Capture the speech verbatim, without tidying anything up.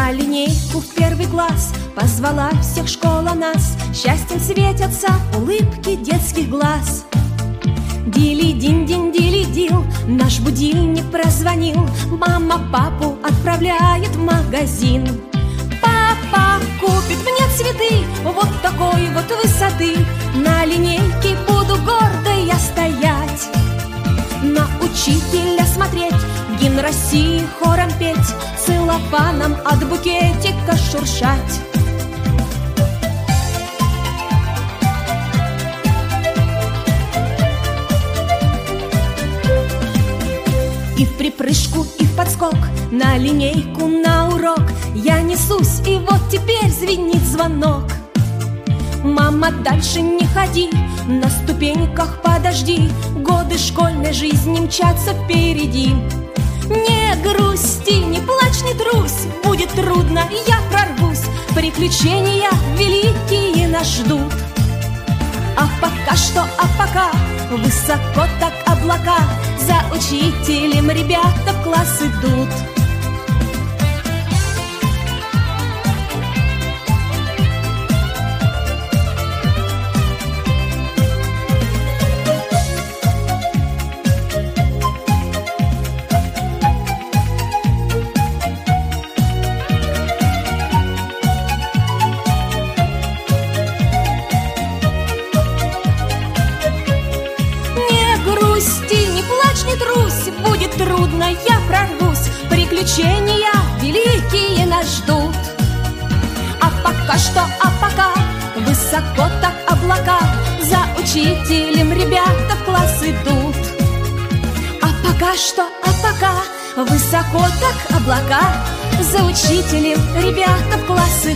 На линейку в первый класс позвала всех школа нас. Счастьем светятся улыбки детских глаз. Дили-динь-динь, дили-дил, наш будильник прозвонил. Мама папу отправляет в магазин. Папа купит мне цветы вот такой вот высоты. На линейке буду гордо я стоять, на учителя смотреть, гимн России хором петь, целлофаном от букетика шуршать. И в припрыжку, и в подскок, на линейку, на урок я несусь, и вот теперь звенит звонок. Мама, дальше не ходи, на ступеньках подожди, годы школьной жизни мчатся впереди. Не грусти, не плачь, не трусь, будет трудно, и я прорвусь, приключения великие нас ждут. А пока что, а пока высоко так облака, за учителем ребята в класс идут. Будет трудно, я прорвусь, приключения великие нас ждут. А пока что, а пока высоко так облака, за учителем ребята в класс идут. А пока что, а пока высоко так облака, за учителем ребята в класс